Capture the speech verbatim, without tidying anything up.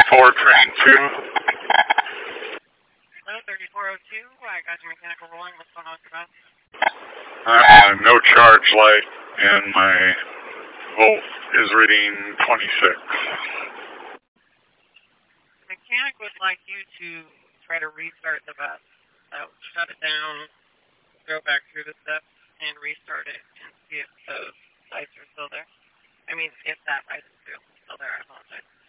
four train two. Hello, thirty-four oh two. I got your mechanical rolling. What's going on with your mouse? Uh, no charge light, and my volt is reading twenty-six. The mechanic would like you to try to restart the bus. So shut it down, go back through the steps, and restart it, and see if those lights are still there. I mean, if that light is still there, I apologize.